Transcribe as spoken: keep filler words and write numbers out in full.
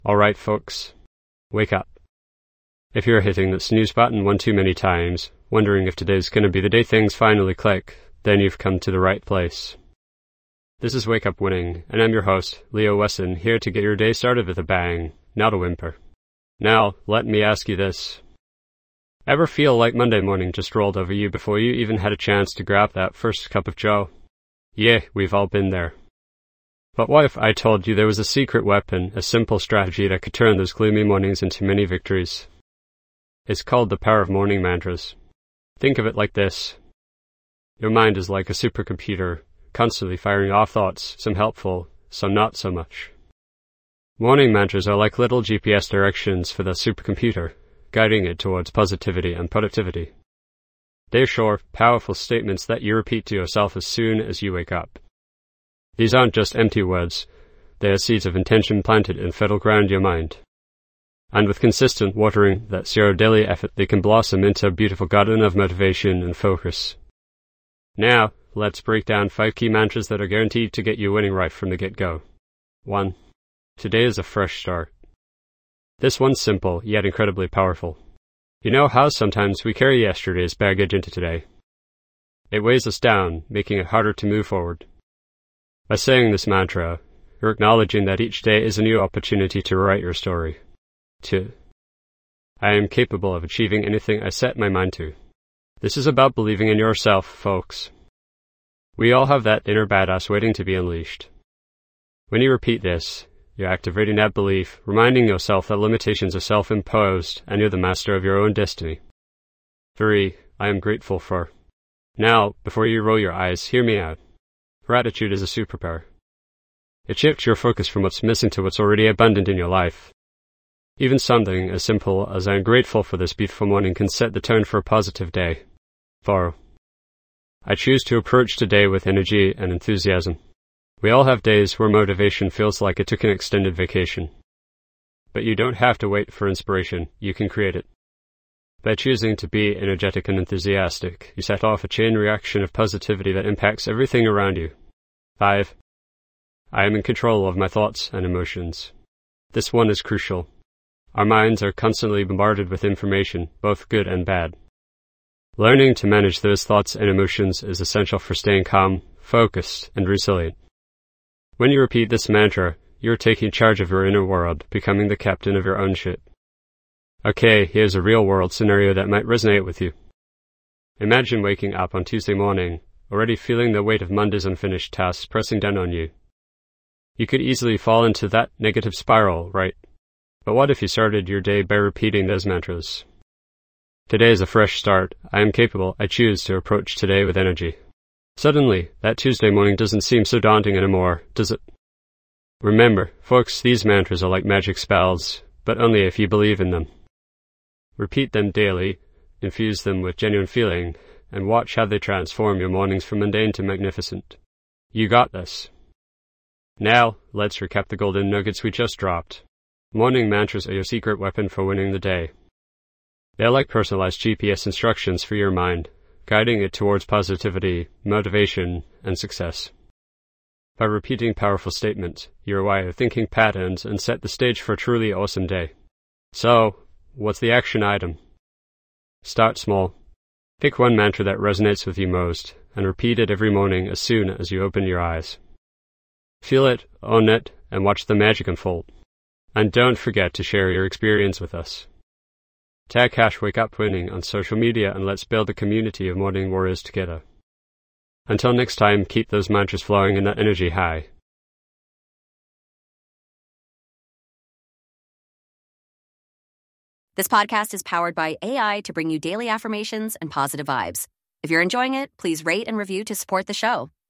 Alright folks, wake up. If you're hitting that snooze button one too many times, wondering if today's gonna be the day things finally click, then you've come to the right place. This is Wake Up Winning, and I'm your host, Leo Wesson, here to get your day started with a bang, not a whimper. Now, let me ask you this. Ever feel like Monday morning just rolled over you before you even had a chance to grab that first cup of joe? Yeah, we've all been there. But what if I told you there was a secret weapon, a simple strategy that could turn those gloomy mornings into many victories? It's called the power of morning mantras. Think of it like this. Your mind is like a supercomputer, constantly firing off thoughts, some helpful, some not so much. Morning mantras are like little G P S directions for the supercomputer, guiding it towards positivity and productivity. They're short, powerful statements that you repeat to yourself as soon as you wake up. These aren't just empty words, they are seeds of intention planted in fertile ground your mind. And with consistent watering, that's your daily effort, they can blossom into a beautiful garden of motivation and focus. Now, let's break down five key mantras that are guaranteed to get you winning right from the get-go. one. Today is a fresh start. This one's simple, yet incredibly powerful. You know how sometimes we carry yesterday's baggage into today? It weighs us down, making it harder to move forward. By saying this mantra, you're acknowledging that each day is a new opportunity to write your story. two. I am capable of achieving anything I set my mind to. This is about believing in yourself, folks. We all have that inner badass waiting to be unleashed. When you repeat this, you're activating that belief, reminding yourself that limitations are self-imposed and you're the master of your own destiny. three. I am grateful for. Now, before you roll your eyes, hear me out. Gratitude is a superpower. It shifts your focus from what's missing to what's already abundant in your life. Even something as simple as I'm grateful for this beautiful morning can set the tone for a positive day. four. I choose to approach today with energy and enthusiasm. We all have days where motivation feels like it took an extended vacation. But you don't have to wait for inspiration, you can create it. By choosing to be energetic and enthusiastic, you set off a chain reaction of positivity that impacts everything around you. five. I am in control of my thoughts and emotions. This one is crucial. Our minds are constantly bombarded with information, both good and bad. Learning to manage those thoughts and emotions is essential for staying calm, focused, and resilient. When you repeat this mantra, you're taking charge of your inner world, becoming the captain of your own ship. Okay, here's a real-world scenario that might resonate with you. Imagine waking up on Tuesday morning, already feeling the weight of Monday's unfinished tasks pressing down on you. You could easily fall into that negative spiral, right? But what if you started your day by repeating those mantras? Today is a fresh start. I am capable. I choose to approach today with energy. Suddenly, that Tuesday morning doesn't seem so daunting anymore, does it? Remember, folks, these mantras are like magic spells, but only if you believe in them. Repeat them daily, infuse them with genuine feeling, and watch how they transform your mornings from mundane to magnificent. You got this. Now, let's recap the golden nuggets we just dropped. Morning mantras are your secret weapon for winning the day. They're like personalized G P S instructions for your mind, guiding it towards positivity, motivation, and success. By repeating powerful statements, you rewire thinking patterns and set the stage for a truly awesome day. So, what's the action item? Start small. Pick one mantra that resonates with you most, and repeat it every morning as soon as you open your eyes. Feel it, own it, and watch the magic unfold. And don't forget to share your experience with us. Tag hash Wake Up Winning on social media and let's build a community of morning warriors together. Until next time, keep those mantras flowing and that energy high. This podcast is powered by A I to bring you daily affirmations and positive vibes. If you're enjoying it, please rate and review to support the show.